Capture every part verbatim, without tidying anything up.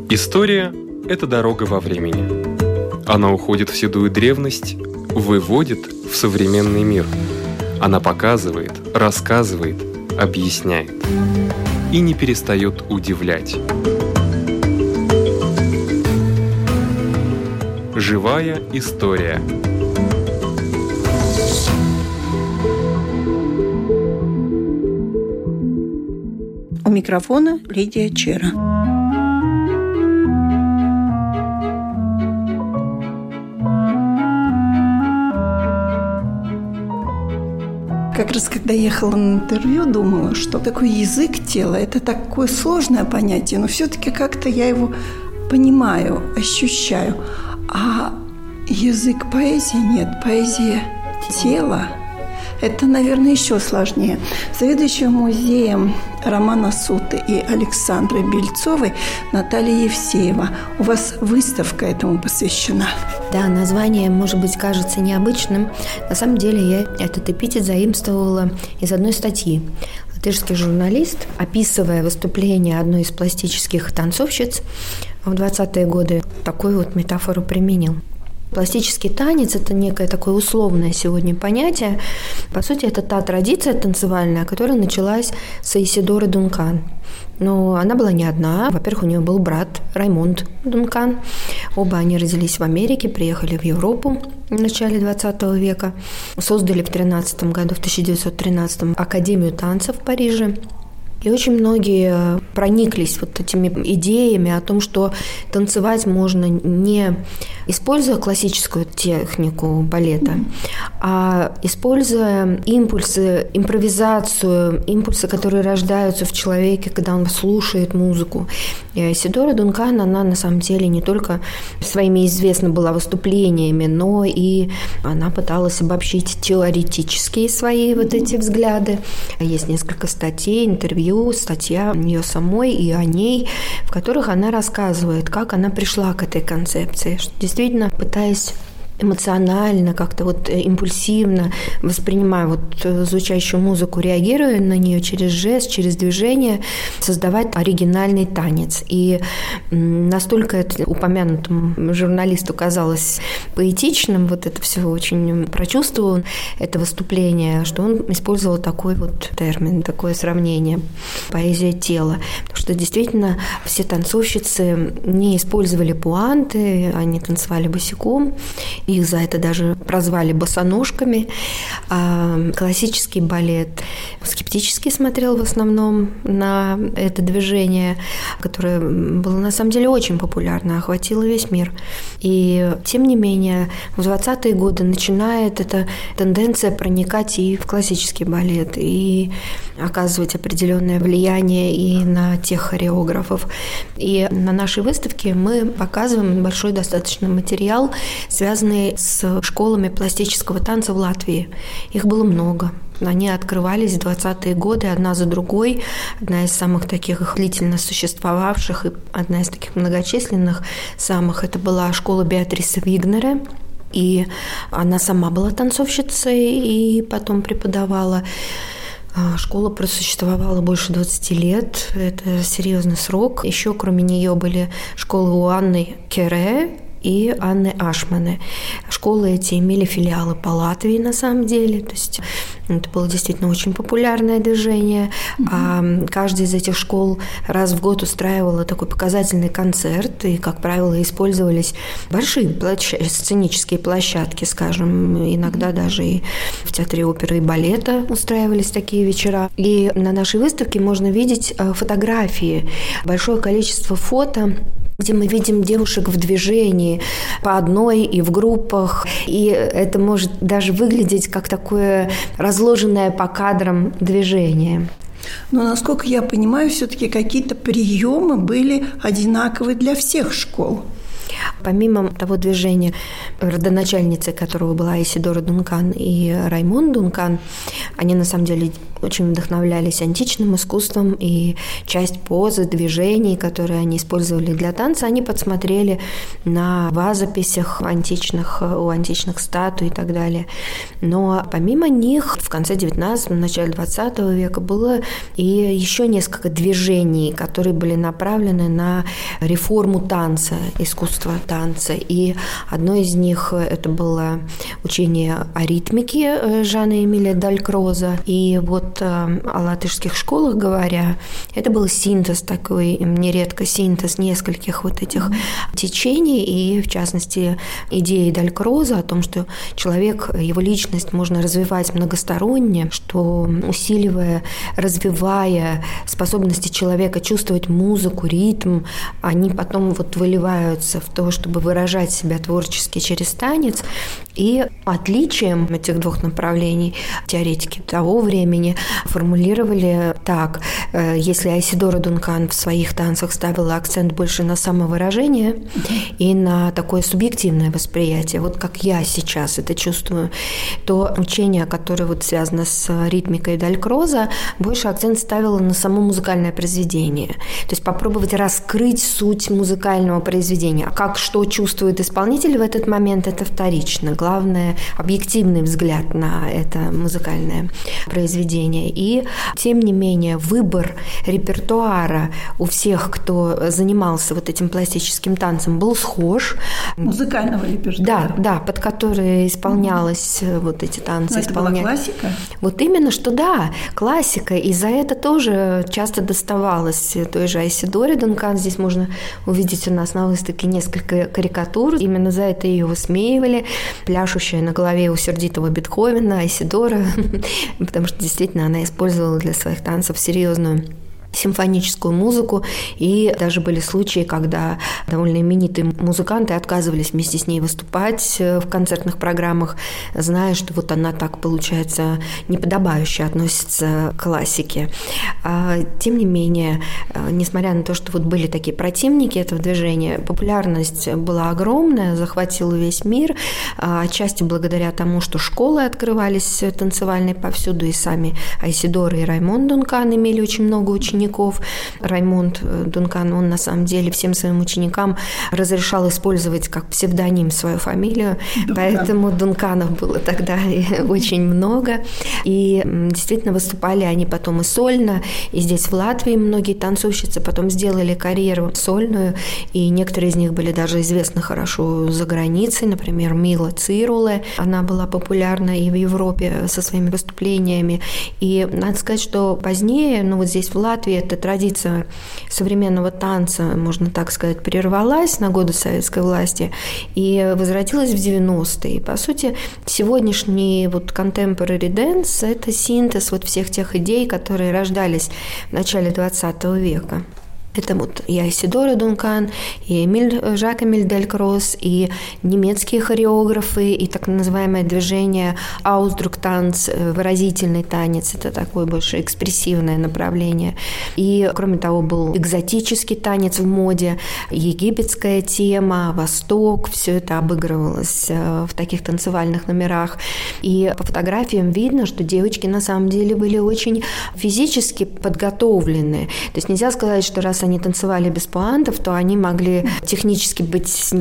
История – это дорога во времени. Она уходит в седую древность, выводит в современный мир. Она показывает, рассказывает, объясняет и не перестает удивлять. Живая история. У микрофона Лидия Чера. Как раз когда ехала на интервью, думала, что такое язык тела – это такое сложное понятие, но все-таки как-то я его понимаю, ощущаю. А язык поэзии нет, поэзия тела – это, наверное, еще сложнее. Заведующая музеем Романа Суты и Александры Бельцовой Наталья Евсеева. У вас выставка этому посвящена. Да, название, может быть, кажется необычным. На самом деле я этот эпитет заимствовала из одной статьи. Латышский журналист, описывая выступление одной из пластических танцовщиц в двадцатые годы, такую вот метафору применил. Пластический танец – это некое такое условное сегодня понятие. По сути, это та традиция танцевальная, которая началась с Исидоры Дункан. Но она была не одна. Во-первых, у нее был брат Раймонд Дункан. Оба они родились в Америке, приехали в Европу в начале двадцатого века. Создали в тринадцатом году, в тысяча девятьсот тринадцатом, Академию танца в Париже. И очень многие прониклись вот этими идеями о том, что танцевать можно не используя классическую технику балета, а используя импульсы, импровизацию, импульсы, которые рождаются в человеке, когда он слушает музыку. И Исидора Дункан, она на самом деле не только своими известна была выступлениями, но и она пыталась обобщить теоретические свои вот эти взгляды. Есть несколько статей, интервью, статья ее самой и о ней, в которых она рассказывает, как она пришла к этой концепции, что действительно, пытаясь эмоционально, как-то вот импульсивно, воспринимая вот звучащую музыку, реагируя на нее через жест, через движение, создавать оригинальный танец. И настолько это упомянутому журналисту казалось поэтичным, вот это все очень прочувствовал, это выступление, что он использовал такой вот термин, такое сравнение – поэзия тела. Потому что действительно все танцовщицы не использовали пуанты, они танцевали босиком. Их за это даже прозвали босоножками. А классический балет скептически смотрел в основном на это движение, которое было на самом деле очень популярно, охватило весь мир. И тем не менее в двадцатые годы начинает эта тенденция проникать и в классический балет, и оказывать определенное влияние и на тех хореографов. И на нашей выставке мы показываем большой достаточно материал, связанный с школами пластического танца в Латвии. Их было много. Они открывались в двадцатые годы одна за другой. Одна из самых таких длительно существовавших и одна из таких многочисленных самых – это была школа Беатрисы Вигнера. И она сама была танцовщицей и потом преподавала. Школа просуществовала больше двадцати лет. Это серьезный срок. Еще кроме нее были школы у Анны Кере и Анны Ашманы. Школы эти имели филиалы по Латвии на самом деле, то есть это было действительно очень популярное движение. Mm-hmm. А каждая из этих школ раз в год устраивала такой показательный концерт, и, как правило, использовались большие площ... сценические площадки, скажем, иногда даже и в театре оперы и балета устраивались такие вечера. И на нашей выставке можно видеть фотографии, большое количество фото, где мы видим девушек в движении по одной и в группах. И это может даже выглядеть как такое разложенное по кадрам движение. Но, насколько я понимаю, все-таки какие-то приемы были одинаковы для всех школ. Помимо того движения, родоначальницей которого была Исидора Дункан и Раймонд Дункан, они на самом деле очень вдохновлялись античным искусством, и часть позы, движений, которые они использовали для танца, они подсмотрели на вазописях античных, у античных статуй и так далее. Но помимо них в конце девятнадцатого, начале двадцатого века было и еще несколько движений, которые были направлены на реформу танца, искусства танца. И одно из них – это было учение о ритмике Жана Эмиля Далькроза. И вот о латышских школах говоря, это был синтез такой, нередко синтез нескольких вот этих mm-hmm. течений, и в частности идеи Далькроза о том, что человек, его личность можно развивать многосторонне, что усиливая, развивая способности человека чувствовать музыку, ритм, они потом вот выливаются в то, чтобы выражать себя творчески через танец. И отличием этих двух направлений теоретики того времени формулировали так: если Айсидора Дункан в своих танцах ставила акцент больше на самовыражение и на такое субъективное восприятие, вот как я сейчас это чувствую, то учение, которое вот связано с ритмикой Далькроза, больше акцент ставило на само музыкальное произведение. То есть попробовать раскрыть суть музыкального произведения. Как что чувствует исполнитель в этот момент, это вторично. Главное – объективный взгляд на это музыкальное произведение. И, тем не менее, выбор репертуара у всех, кто занимался вот этим пластическим танцем, был схож. Музыкального репертуара? Да, да, под который исполнялось mm-hmm. вот эти танцы. Но это была классика? Вот именно, что да, классика. И за это тоже часто доставалось той же Айсидоре Дункан. Здесь можно увидеть у нас на выставке несколько карикатур. Именно за это ее высмеивали. Пляшущая на голове у сердитого Бетховена Айсидора, потому что действительно она использовала для своих танцев серьезную симфоническую музыку, и даже были случаи, когда довольно именитые музыканты отказывались вместе с ней выступать в концертных программах, зная, что вот она так, получается, неподобающе относится к классике. Тем не менее, несмотря на то, что вот были такие противники этого движения, популярность была огромная, захватила весь мир, отчасти благодаря тому, что школы открывались танцевальные повсюду, и сами Айсидора и Раймонд Дункан имели очень много учеников. Раймонд Дункан, он на самом деле всем своим ученикам разрешал использовать как псевдоним свою фамилию, Дункан. Поэтому Дунканов было тогда очень много. И действительно выступали они потом и сольно, и здесь в Латвии многие танцовщицы потом сделали карьеру сольную, и некоторые из них были даже известны хорошо за границей, например, Мила Цируле, она была популярна и в Европе со своими выступлениями. И надо сказать, что позднее, ну вот здесь в Латвии, эта традиция современного танца, можно так сказать, прервалась на годы советской власти и возродилась в девяностые. И, по сути, сегодняшний вот contemporary dance – это синтез вот всех тех идей, которые рождались в начале двадцатого века. Это вот и Айсидора Дункан, и Эмиль, Жак Эмиль Далькроз, и немецкие хореографы, и так называемое движение Ausdruck-танц, выразительный танец, это такое больше экспрессивное направление. И, кроме того, был экзотический танец в моде, египетская тема, Восток, все это обыгрывалось в таких танцевальных номерах. И по фотографиям видно, что девочки на самом деле были очень физически подготовлены. То есть нельзя сказать, что раз они танцевали без пуантов, то они могли технически быть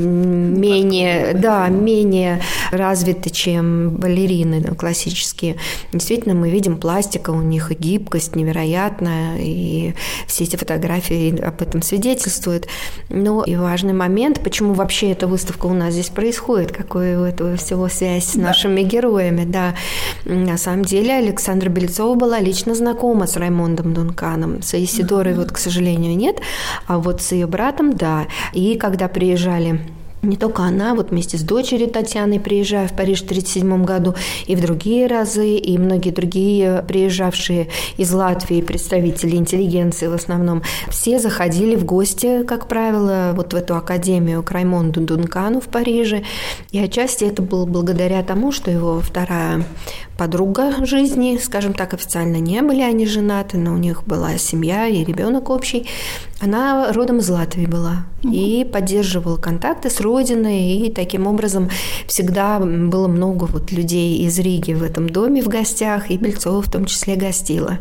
менее, да, менее развиты, чем балерины классические. Действительно, мы видим пластика у них и гибкость невероятная, и все эти фотографии об этом свидетельствуют. Но и важный момент, почему вообще эта выставка у нас здесь происходит, какой у этого всего связь с нашими да. героями. Да. На самом деле Александра Бельцова была лично знакома с Раймондом Дунканом, с Исидорой, вот, к сожалению, нет. А вот с ее братом, да. И когда приезжали не только она, вот вместе с дочерью Татьяной, приезжая в Париж в тысяча девятьсот тридцать седьмом году, и в другие разы, и многие другие приезжавшие из Латвии представители интеллигенции в основном, все заходили в гости, как правило, вот в эту академию к Раймонду Дункану в Париже. И отчасти это было благодаря тому, что его вторая подруга жизни, скажем так, официально не были они женаты, но у них была семья и ребенок общий. Она родом из Латвии была угу. и поддерживала контакты с родиной, и таким образом всегда было много вот людей из Риги в этом доме в гостях, и Бельцова в том числе гостила.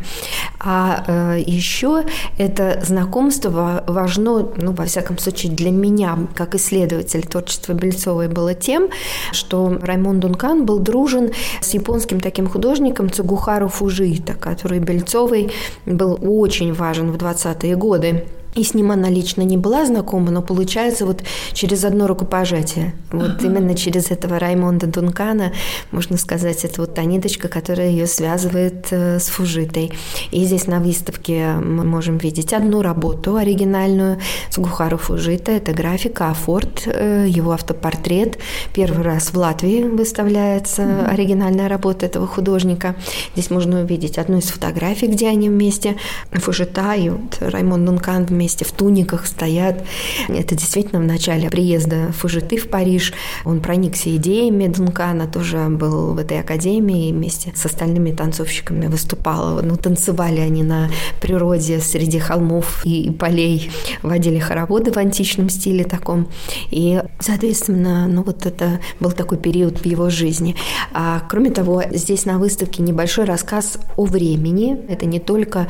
А э, еще это знакомство важно, ну, во всяком случае, для меня, как исследователь творчества Бельцовой, было тем, что Раймон Дункан был дружен с японским таким художником Цугухару Фужита, который Бельцовой был очень важен в двадцатые годы. И с ним она лично не была знакома, но получается вот через одно рукопожатие. Вот ага. именно через этого Раймонда Дункана, можно сказать, это вот та ниточка, которая ее связывает с Фужитой. И здесь на выставке мы можем видеть одну работу оригинальную Цугухару Фужита. Это графика, афорт, его автопортрет. Первый раз в Латвии выставляется ага. оригинальная работа этого художника. Здесь можно увидеть одну из фотографий, где они вместе, Фужита и вот Раймон Дункан вместе вместе в туниках стоят. Это действительно в начале приезда Фужиты в Париж. Он проникся идеями Дункана, тоже был в этой академии и вместе с остальными танцовщиками выступал. Ну, танцевали они на природе среди холмов и полей, водили хороводы в античном стиле таком. И, соответственно, ну вот это был такой период в его жизни. А кроме того, здесь на выставке небольшой рассказ о времени. Это не только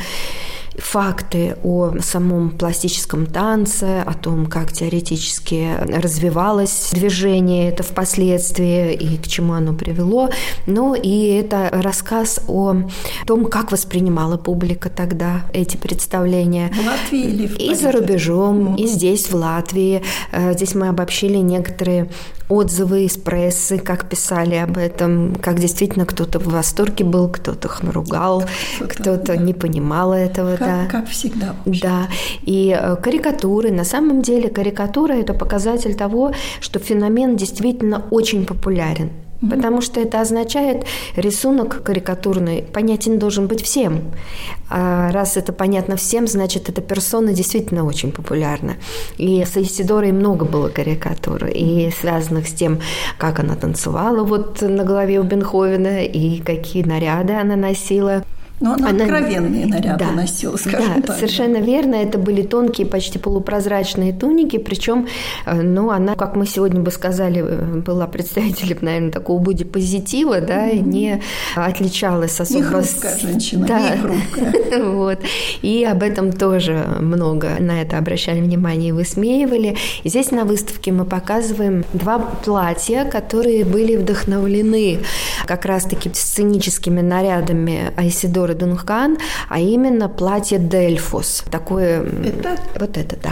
факты о самом пластическом танце, о том, как теоретически развивалось движение это впоследствии и к чему оно привело, но и это рассказ о том, как воспринимала публика тогда эти представления. В Латвии или в И за рубежом, и здесь, в Латвии. Здесь мы обобщили некоторые отзывы из прессы, как писали об этом, как действительно кто-то в восторге был, кто-то ругал, кто-то, кто-то да. не понимал этого. Как, да. как всегда. Да. И карикатуры. На самом деле карикатура – это показатель того, что феномен действительно очень популярен. Mm-hmm. Потому что это означает, рисунок карикатурный понятен должен быть всем. А раз это понятно всем, значит, эта персона действительно очень популярна. И с Исидорой много было карикатур, и связанных с тем, как она танцевала вот на голове у Бетховена, и какие наряды она носила. Но она, она откровенные наряды да, носила, скажем да, так. Совершенно верно. Это были тонкие, почти полупрозрачные туники. Причем, ну, она, как мы сегодня бы сказали, была представителем, наверное, такого бодипозитива, да, mm-hmm. не отличалась особо... Не хрупкая женщина, да. не хрупкая. Вот. И об этом тоже много на это обращали внимание и высмеивали. И здесь на выставке мы показываем два платья, которые были вдохновлены как раз-таки сценическими нарядами Айсидоры Дункан, а именно платье Дельфос. Такое... Это? Вот это, да.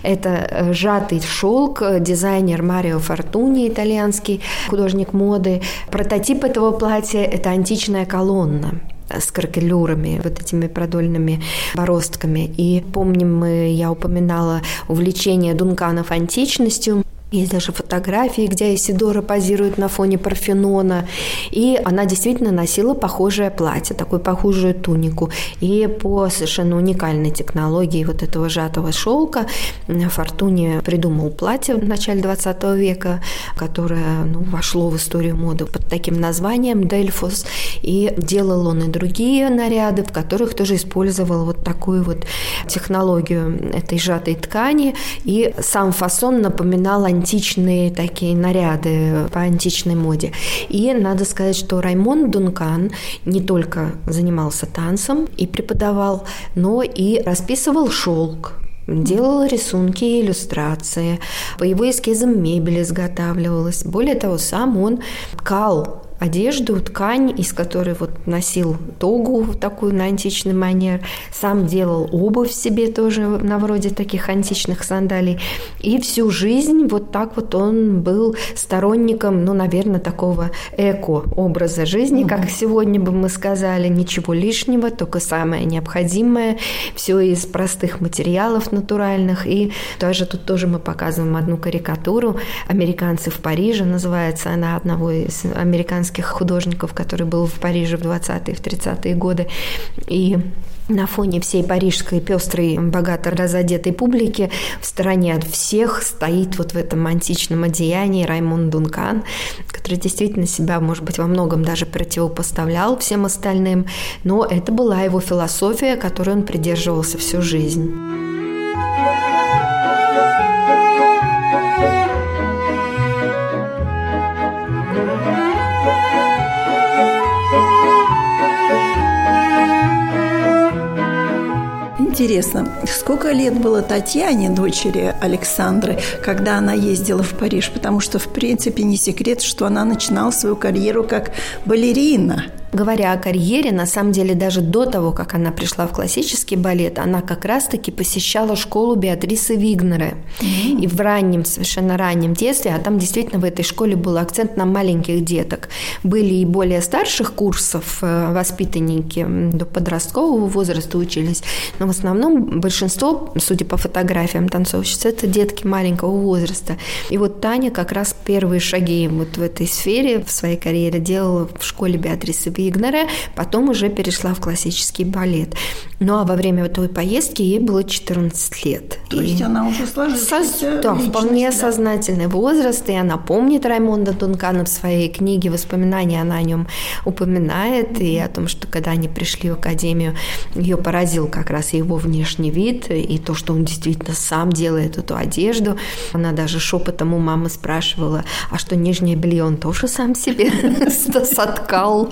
Это сжатый шелк, дизайнер Марио Фортуни, итальянский художник моды. Прототип этого платья – это античная колонна с кракелюрами, вот этими продольными бороздками. И помним мы, я упоминала увлечение Дунканов античностью. Есть даже фотографии, где Исидора позирует на фоне Парфенона. И она действительно носила похожее платье, такую похожую тунику. И по совершенно уникальной технологии вот этого сжатого шелка Фортуни придумал платье в начале двадцатого века, которое ну, вошло в историю моды под таким названием Дельфос. И делал он и другие наряды, в которых тоже использовал вот такую вот технологию этой сжатой ткани. И сам фасон напоминал античные такие наряды по античной моде. И надо сказать, что Раймон Дункан не только занимался танцем и преподавал, но и расписывал шелк, делал рисунки и иллюстрации, по его эскизам мебель изготавливалась. Более того, сам он ткал одежду, ткань, из которой вот носил тогу такую на античный манер, сам делал обувь себе тоже на вроде таких античных сандалий. И всю жизнь вот так вот он был сторонником, ну, наверное, такого эко-образа жизни, mm-hmm. как сегодня бы мы сказали, ничего лишнего, только самое необходимое, все из простых материалов натуральных. И даже тут тоже мы показываем одну карикатуру «Американцы в Париже», называется она, одного из американских художников, который был в Париже в двадцатые, в тридцатые годы. И на фоне всей парижской пестрой, богато разодетой публики в стороне от всех стоит вот в этом античном одеянии Раймон Дункан, который действительно себя, может быть, во многом даже противопоставлял всем остальным, но это была его философия, которой он придерживался всю жизнь. интересно, сколько лет было Татьяне, дочери Александры, когда она ездила в Париж? Потому что, в принципе, не секрет, что она начинала свою карьеру как балерина. Говоря о карьере, на самом деле даже до того, как она пришла в классический балет, она как раз-таки посещала школу Беатрисы Вигнера. Mm-hmm. И в раннем, совершенно раннем детстве, а там действительно в этой школе был акцент на маленьких деток. Были и более старших курсов воспитанники до подросткового возраста учились, но в основном большинство, судя по фотографиям танцовщиц, это детки маленького возраста. И вот Таня как раз первые шаги вот в этой сфере в своей карьере делала в школе Беатрисы Вигнера, потом уже перешла в классический балет. Ну, а во время той поездки ей было четырнадцать лет. То и есть она уже сложившаяся Да, личность, вполне да. сознательный возраст, и она помнит Раймонда Дункана в своей книге, воспоминания она о нем упоминает, и о том, что когда они пришли в академию, ее поразил как раз его внешний вид, и то, что он действительно сам делает эту одежду. Она даже шепотом у мамы спрашивала, а что нижнее белье он тоже сам себе соткал.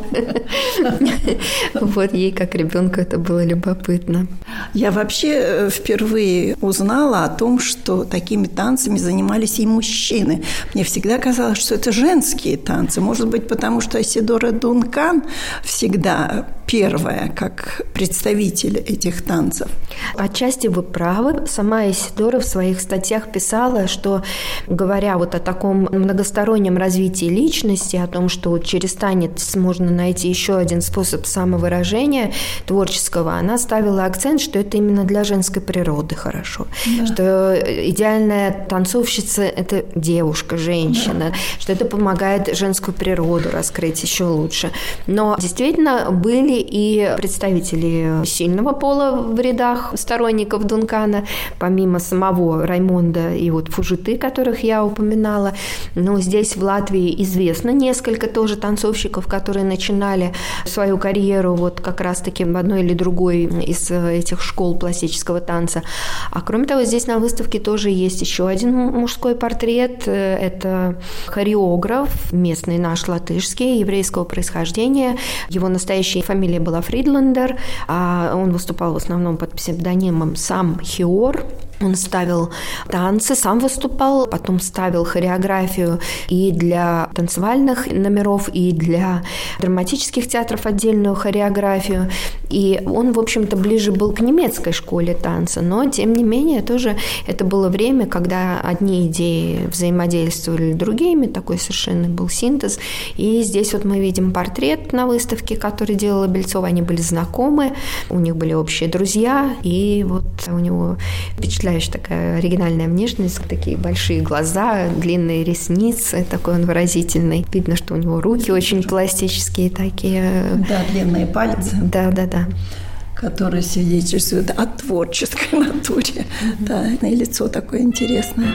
Вот ей, как ребенку, это было любопытно. Я вообще впервые узнала о том, что такими танцами занимались и мужчины. Мне всегда казалось, что это женские танцы. Может быть, потому что Исидора Дункан всегда первая, как представитель этих танцев. Отчасти вы правы. Сама Исидора в своих статьях писала, что, говоря вот о таком многостороннем развитии личности, о том, что через танец можно найти еще один способ самовыражения творческого, она ставила акцент, что это именно для женской природы хорошо. Да. Что идеальная танцовщица – это девушка, женщина, да. Что это помогает женскую природу раскрыть еще лучше. Но действительно были и представители сильного пола в рядах сторонников Дункана, помимо самого Раймонда и вот Фужиты, которых я упоминала. Но здесь в Латвии известно несколько тоже танцовщиков, которые начинали свою карьеру вот как раз-таки в одной или другой из этих школ пластического танца. А кроме того, здесь на выставке тоже есть еще один мужской портрет. Это хореограф, местный наш латышский, еврейского происхождения. Его настоящая фамилия была Фридландер, а он выступал в основном под псевдонимом Сам Хиор. Он ставил танцы, сам выступал, потом ставил хореографию и для танцевальных номеров, и для драматических театров отдельную хореографию. И он, в общем-то, ближе был к немецкой школе танца, но, тем не менее, тоже это было время, когда одни идеи взаимодействовали с другими, такой совершенно был синтез. И здесь вот мы видим портрет на выставке, который делала Бельцова. Они были знакомы, у них были общие друзья, и вот у него впечатляющая такая оригинальная внешность, такие большие глаза, длинные ресницы, такой он выразительный. Видно, что у него руки очень пластические такие. Да, длинные пальцы. Да, да, да. Которые свидетельствуют о творческой натуре. Mm-hmm. Да, и лицо такое интересное.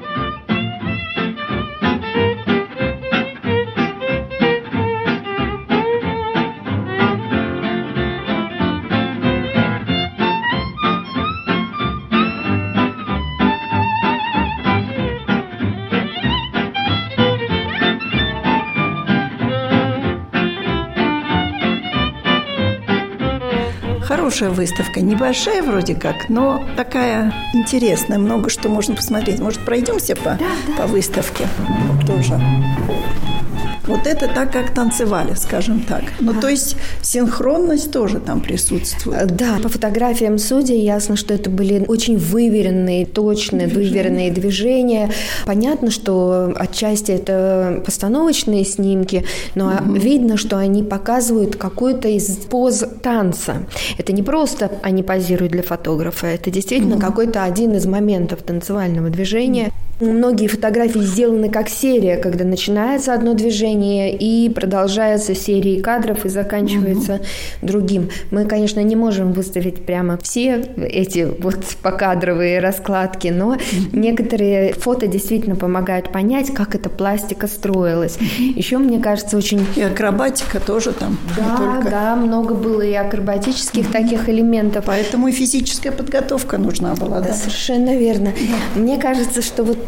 Хорошая выставка, небольшая вроде как, но такая интересная, много что можно посмотреть. Может, пройдемся по, да, да. по выставке тоже? Вот это так, как танцевали, скажем так. Ну, то есть синхронность тоже там присутствует. Да, по фотографиям судей ясно, что это были очень выверенные, точные, движения. выверенные движения. Понятно, что отчасти это постановочные снимки, но угу. видно, что они показывают какую-то из поз танца. Это не просто они позируют для фотографа, это действительно угу. какой-то один из моментов танцевального движения. Многие фотографии сделаны как серия, когда начинается одно движение и продолжается серией кадров и заканчивается угу. другим. Мы, конечно, не можем выставить прямо все эти вот покадровые раскладки, но угу. некоторые фото действительно помогают понять, как эта пластика строилась. Угу. Еще, мне кажется, очень... И акробатика тоже там. Да, только... да, много было и акробатических угу. таких элементов. Поэтому и физическая подготовка нужна была. Да, да? Совершенно верно. Да. Мне кажется, что вот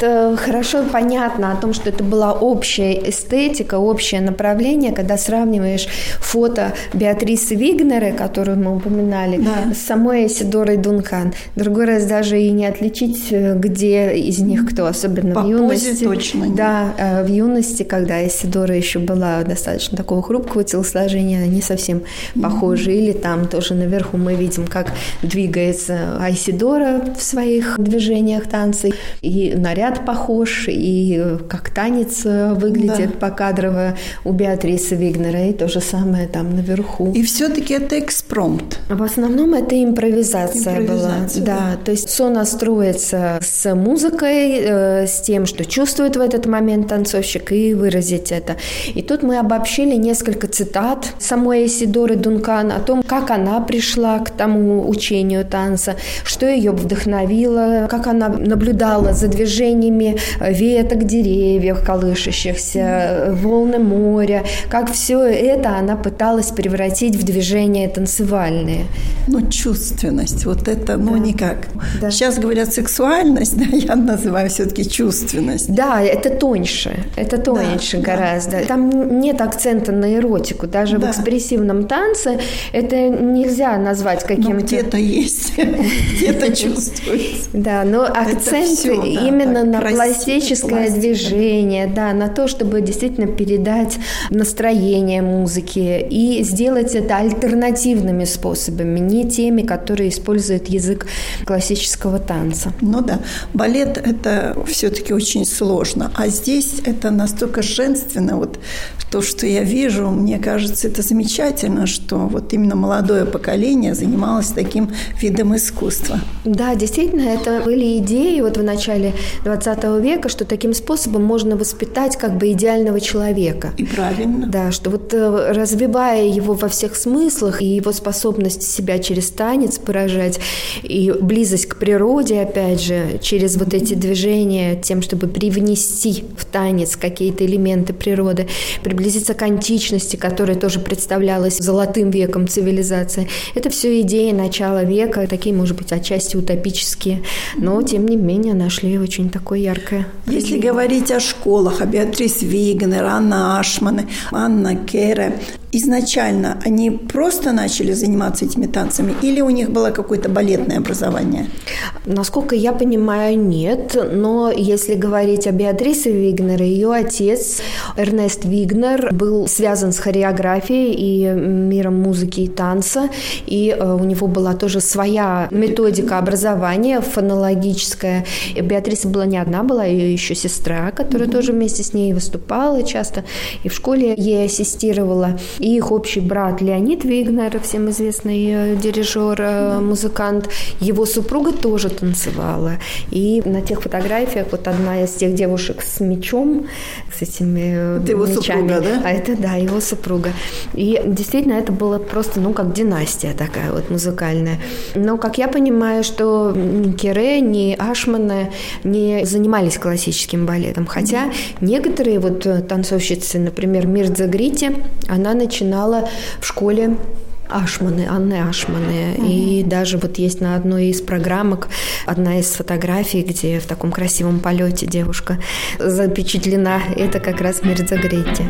хорошо понятно о том, что это была общая эстетика, общее направление, когда сравниваешь фото Беатрисы Вигнера, которую мы упоминали, да, с самой Исидорой Дункан. Другой раз даже и не отличить, где из них кто, особенно по в юности. Позе точно нет. Да, в юности, когда Исидора еще была достаточно такого хрупкого телосложения, они совсем mm-hmm. похожи. Или там тоже наверху мы видим, как двигается Айсидора в своих движениях танца. И наряд похож, и как танец выглядит да. покадрово у Беатрисы Вигнера, и то же самое там наверху. И все-таки это экспромт. В основном это импровизация, импровизация была. Да. да, то есть сон строится с музыкой, э, с тем, что чувствует в этот момент танцовщик, и выразить это. И тут мы обобщили несколько цитат самой Исидоры Дункан о том, как она пришла к тому учению танца, что ее вдохновило, как она наблюдала за движениями веток деревьев, колышащихся, волны моря, как все это она пыталась превратить в движения танцевальные. Ну, чувственность, вот это, ну, да. никак. Да. Сейчас говорят сексуальность, да, я называю все-таки чувственность. Да, это тоньше, это тоньше да, гораздо. Да. Там нет акцента на эротику, даже да. в экспрессивном танце это нельзя назвать каким-то... Ну, где-то есть, где-то чувствуется. Да, но акцент именно на пластическое движение, да, на то, чтобы действительно передать настроение музыки и сделать это альтернативными способами, не теми, которые используют язык классического танца. Ну да, балет – это все-таки очень сложно, а здесь это настолько женственно, вот то, что я вижу, мне кажется, это замечательно, что вот именно молодое поколение занималось таким видом искусства. Да, действительно, это были идеи вот в начале двадцатого века, что таким способом можно воспитать как бы идеального человека. И правильно. Да, что вот развивая его во всех смыслах, и его способность себя через танец выражать, и близость к природе, опять же, через вот эти движения, тем, чтобы привнести в танец какие-то элементы природы, приблизиться к античности, которая тоже представлялась золотым веком цивилизации. Это все идеи начала века, такие, может быть, отчасти утопические, но, тем не менее, нашли очень такое яркое. Если говорить о школах, о Беатрис Вигнер, Анна Ашмане, Анна Кере, изначально они просто начали заниматься этими танцами или у них было какое-то балетное образование? Насколько я понимаю, нет. Но если говорить о Беатрисе Вигнер, ее отец Эрнест Вигнер был связан с хореографией и миром музыки и танца. И у него была тоже своя методика образования фонологическая. И Беатриса была не одна, была ее еще сестра, которая mm-hmm. тоже вместе с ней выступала часто и в школе ей ассистировала. И их общий брат Леонид Вигнер, всем известный дирижер, да. музыкант, его супруга тоже танцевала. И на тех фотографиях вот одна из тех девушек с мечом, с этими это его мечами. Супруга, да? А это, да, его супруга. И действительно, это было просто, ну, как династия такая вот музыкальная. Но, как я понимаю, что ни Кере, ни Ашмане не занимались классическим балетом. Хотя некоторые вот танцовщицы, например, Мирза Грити, она начинала в школе Ашмане, Анны Ашмане. Mm-hmm. И даже вот есть на одной из программок одна из фотографий, где в таком красивом полете девушка запечатлена. Это как раз Мирза Грити.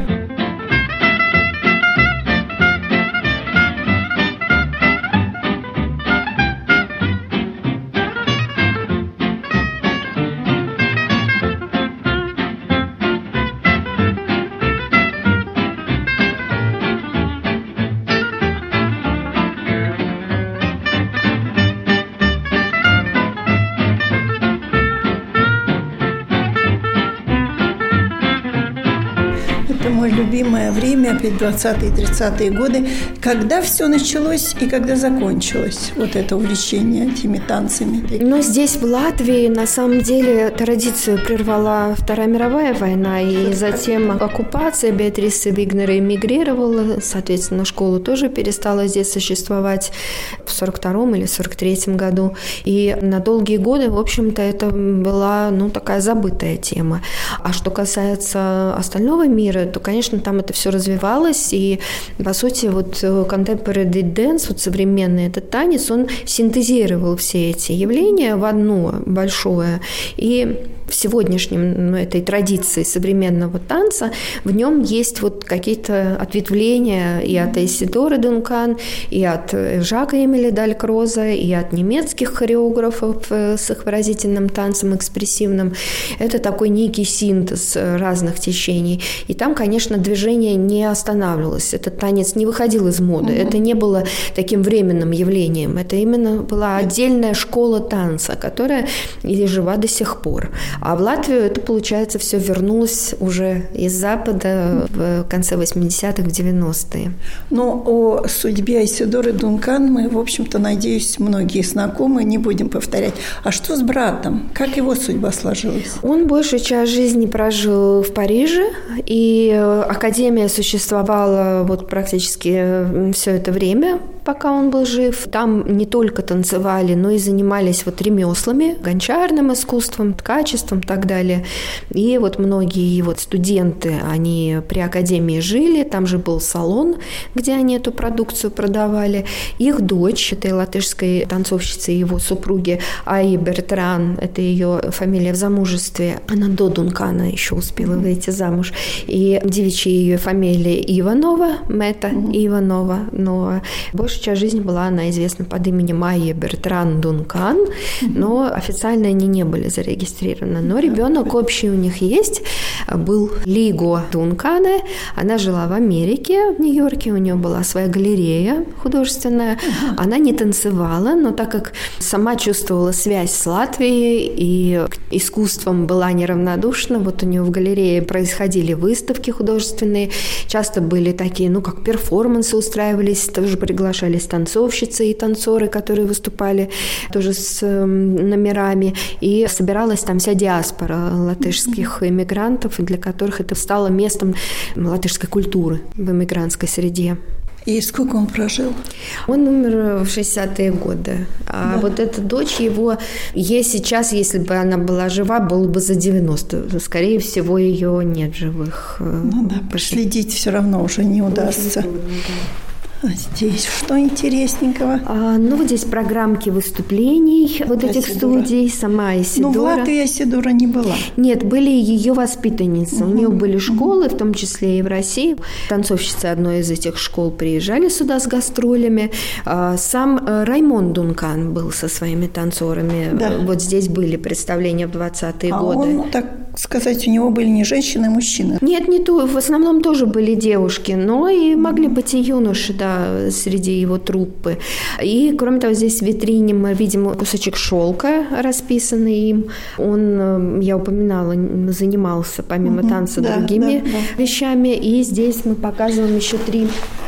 Любимое время, двадцатые-тридцатые годы, когда все началось и когда закончилось вот это увлечение этими танцами? Но здесь, в Латвии, на самом деле, традицию прервала Вторая мировая война, и затем оккупация. Беатриса Вигнер эмигрировала, соответственно, школа тоже перестала здесь существовать в сорок втором или сорок третьем году. И на долгие годы, в общем-то, это была, ну, такая забытая тема. А что касается остального мира, то, конечно, там это все развивалось, и, по сути, вот contemporary dance, вот современный этот танец, он синтезировал все эти явления в одно большое, и в сегодняшнем ну, этой традиции современного танца, в нем есть вот какие-то ответвления и от Исидоры Дункан, и от Жака Эмиля Далькроза, и от немецких хореографов с их выразительным танцем, экспрессивным. Это такой некий синтез разных течений. И там, конечно, движение не останавливалось. Этот танец не выходил из моды. Mm-hmm. Это не было таким временным явлением. Это именно была отдельная школа танца, которая и жива до сих пор. А в Латвию это, получается, все вернулось уже из Запада в конце восьмидесятых, в девяностые. Но о судьбе Исидоры Дункан мы, в общем-то, надеюсь, многие знакомы, не будем повторять. А что с братом? Как его судьба сложилась? Он большую часть жизни прожил в Париже, и академия существовала вот практически все это время, пока он был жив. Там не только танцевали, но и занимались вот ремеслами, гончарным искусством, ткачеством и так далее. И вот многие вот студенты, они при академии жили, там же был салон, где они эту продукцию продавали. Их дочь, этой латышской танцовщицы, его супруги Аи Бертран, это ее фамилия в замужестве, она до Дункана еще успела выйти замуж. И девичья ее фамилия Иванова, Мета mm-hmm. Иванова, но большая часть жизни была она известна под именем Аи Бертран Дункан, mm-hmm. но официально они не были зарегистрированы. Но ребенок общий у них есть, был Лиго Дункане, она жила в Америке, в Нью-Йорке, у нее была своя галерея художественная, mm-hmm. она не танцевала, но так как сама чувствовала связь с Латвией и к искусствам была неравнодушна, вот у нее в галерее происходили выставки художественные, часто были такие, ну, как перформансы устраивались, тоже приглашались танцовщицы и танцоры, которые выступали тоже с э, номерами, и собиралась там вся диаспора латышских иммигрантов, для которых это стало местом латышской культуры в иммигрантской среде. И сколько он прожил? Он умер в шестидесятые годы. А да. вот эта дочь его, ей сейчас, если бы она была жива, было бы за девяносто. Скорее всего, ее нет живых. Ну да, последить все равно уже не удастся. Трудно, да. А здесь что интересненького? А, ну, вот здесь программки выступлений вот да, этих Исидора. Студий, сама Исидора. Ну, в Латвии Исидора не была. Нет, были ее воспитанницы. Угу. У нее были школы, в том числе и в России. Танцовщицы одной из этих школ приезжали сюда с гастролями. Сам Раймонд Дункан был со своими танцорами. Да. Вот здесь были представления в двадцатые а годы. Он, так сказать, у него были не женщины, а мужчины? Нет, не то. В основном тоже были девушки, но и могли быть и юноши, да, среди его труппы. И, кроме того, здесь в витрине мы видим кусочек шелка, расписанный им. Он, я упоминала, занимался помимо угу, танца да, другими да, да. вещами. И здесь мы показываем еще три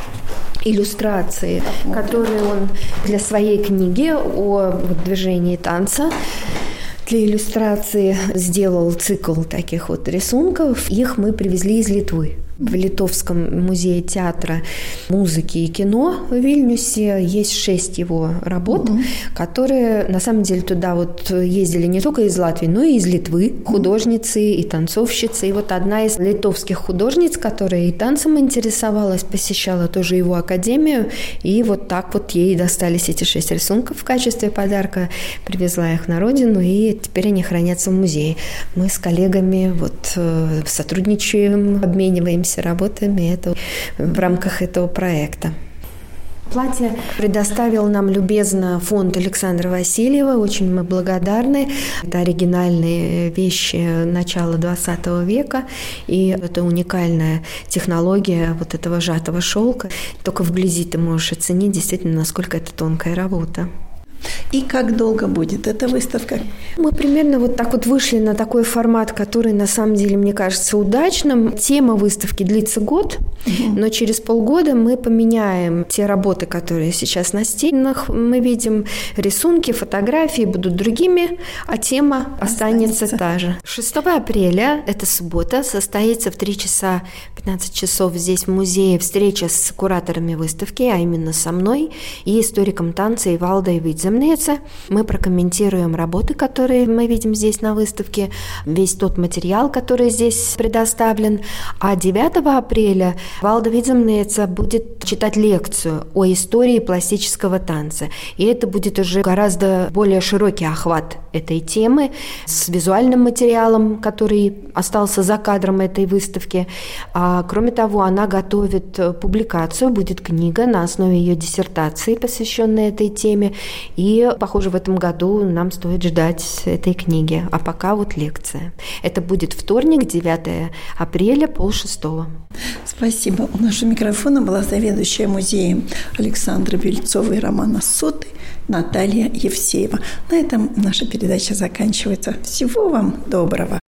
иллюстрации, которые он для своей книги о движении танца для иллюстрации сделал цикл таких вот рисунков. Их мы привезли из Литвы. В Литовском музее театра, музыки и кино в Вильнюсе есть шесть его работ, угу. которые, на самом деле, туда вот ездили не только из Латвии, но и из Литвы, художницы и танцовщицы. И вот одна из литовских художниц, которая и танцем интересовалась, посещала тоже его академию, и вот так вот ей достались эти шесть рисунков в качестве подарка, привезла их на родину, и теперь они хранятся в музее. Мы с коллегами вот сотрудничаем, обмениваемся работами это, в рамках этого проекта. Платье предоставил нам любезно фонд Александра Васильева. Очень мы благодарны. Это оригинальные вещи начала двадцатого века. И это уникальная технология вот этого сжатого шелка. Только вблизи ты можешь оценить действительно, насколько это тонкая работа. И как долго будет эта выставка? Мы примерно вот так вот вышли на такой формат, который на самом деле, мне кажется, удачным. Тема выставки длится год, угу. но через полгода мы поменяем те работы, которые сейчас на стенах. Мы видим рисунки, фотографии будут другими, а тема останется, останется та же. шестого апреля, это суббота, состоится в три часа пятнадцать часов здесь в музее встреча с кураторами выставки, а именно со мной и историком танца Ивалдой Видземнеце. Мы прокомментируем работы, которые мы видим здесь на выставке, весь тот материал, который здесь предоставлен. А девятого апреля Валда Видземнеца будет читать лекцию о истории пластического танца. И это будет уже гораздо более широкий охват этой темы, с визуальным материалом, который остался за кадром этой выставки. А, кроме того, она готовит публикацию, будет книга на основе ее диссертации, посвященной этой теме. И, похоже, в этом году нам стоит ждать этой книги. А пока вот лекция. Это будет вторник, девятое апреля, полшестого. Спасибо. У нашего микрофона была заведующая музеем Александра Вельцова и Романа Соты Наталья Евсеева. На этом наша передача заканчивается. Всего вам доброго.